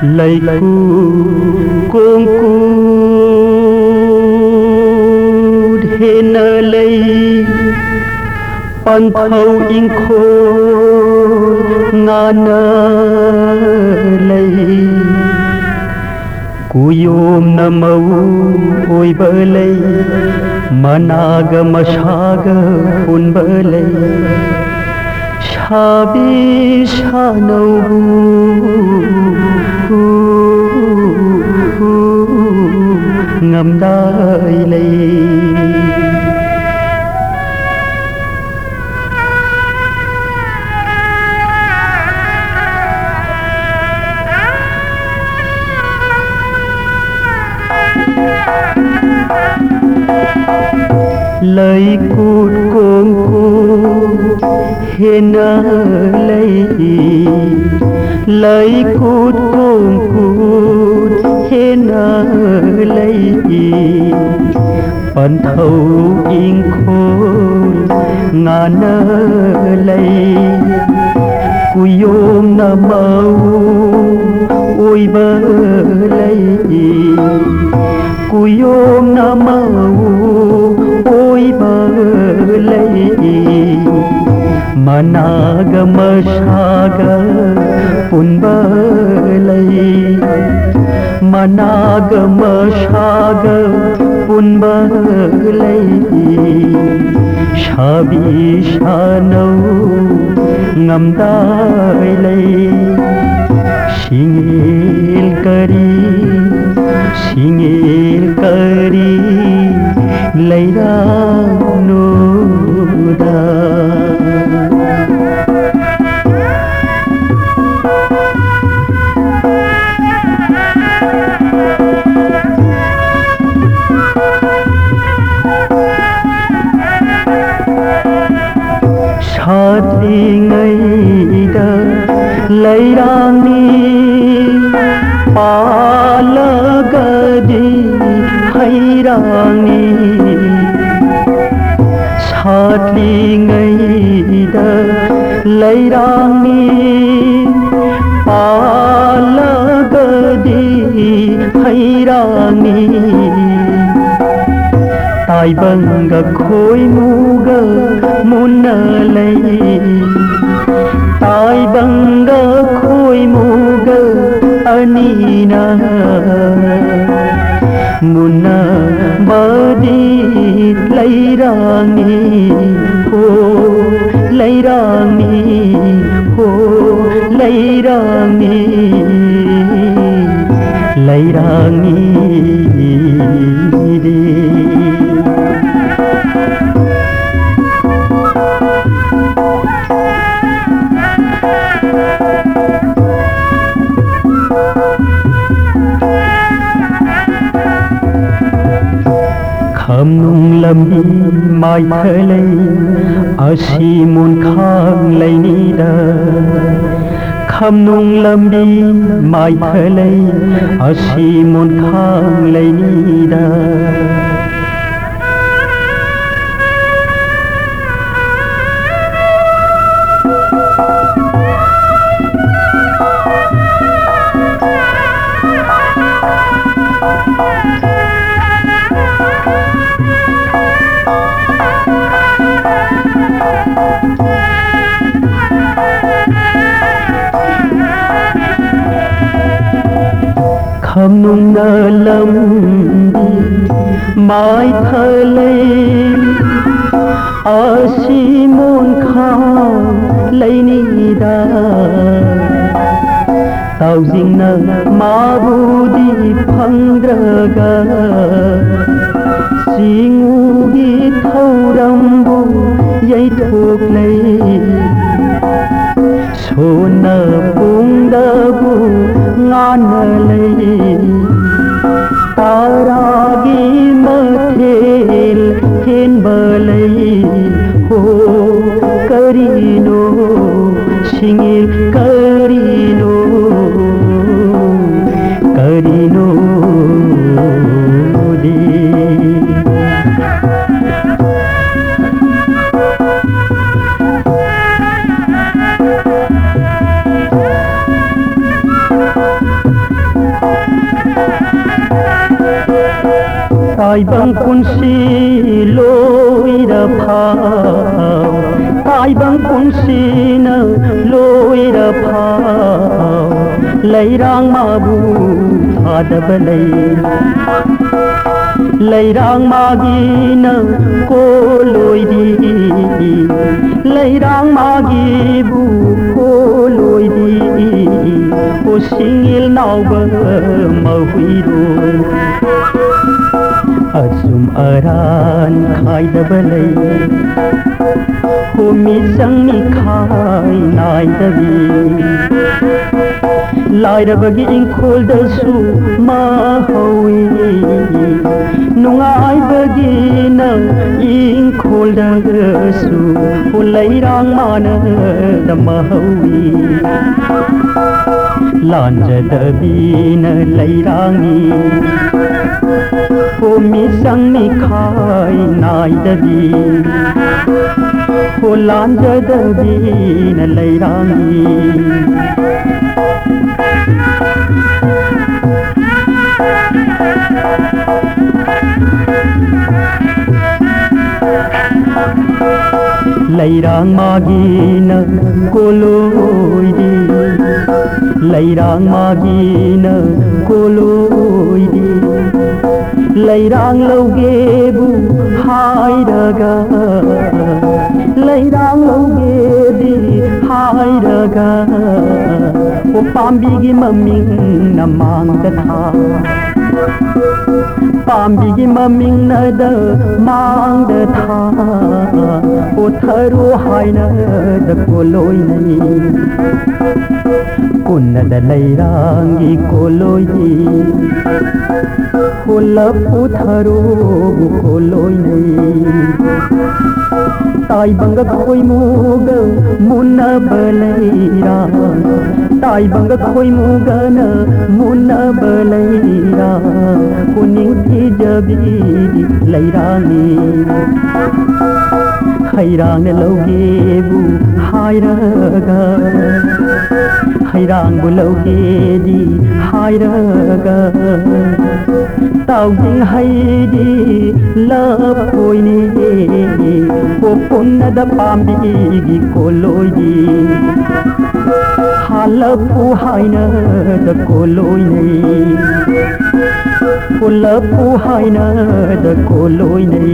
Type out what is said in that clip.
lấy cuông cu hên lấy pan thâu in khô ngàn lấy cú yom na mau oi bơ lấy managa mashaga pun bơ lấy shabi shanau ngầm đai lấy lời cút cuồng cút hên lấy lời cút cuồng cút hên lấy pan thâu in khôn ngàn lấy cú yom na mau oi bơ lấy cú yom na mau oi bơ lấy managa mashaga pun bơ lấy managa mashaga pun bơ lấy shabi shanau ngam dai lấy singil kari lấy ra nô đa đi ngay đó lấy đang đi pa lagadi hay đang đi sát đi ngay đó lấy đang đi pa lagadi hay đang đi tai bang ga khoi mu ga mun lấy tai bang ga khoi mu ga anina mun badi lấy rani ho lấy rani ho lấy rani lấy rani đi kham nung lam đi mai thơ lấy asi mun khang lấy ni da kham nung lam đi mai thơ lấy asi mun khang lấy ni da kham nung nơ lâm đi mai thơ lấy asi mun khang lấy ni da tàu dinh nơ ma bu đi phang draga singu đi thâu ram bu dây thuộc lấy sona pung da bu ngan lấy taragi mathel hen bơ lấy ho karino singil karino đi Taibang punsi loira phao Taibang punsi na loira phao Leirang mabu thadabalai Leirang magi na ko loidi Leirang magi bu ko loidi O singil nauba mahuiroi Asum aran khai dabalai Ho mi sang mi khai nai dabi Lai rabagi ingkol dasu mahawi Nungai bagi na ingkol dasu Ho lairang mana da mahawi Lanja dabi na lairangi Ho mi sang mi khai nai dabi Ho lanja dabi na lairangi Leirang magi na koloidi Leirang magi na koloidi Leirang laugebu hairaga Leirang laugebi hairaga O pambigi maming na mangdatha Pambigi maming na da mangdatha O tharu haina da koloi nai Kunna da leirangi koloi Kulap utharu koloi nai Tai banga khoi muga munna balaira Tai banga khoi muga na munna balaira Kuning thi jabi leirani Khairang na lauge bu hairaga Khairang bu lauge di hairaga Tao ding hay di love koi ni Ko punna da pambi gi koloi di Halapu haina da koloi ni Halapu haina da koloi ni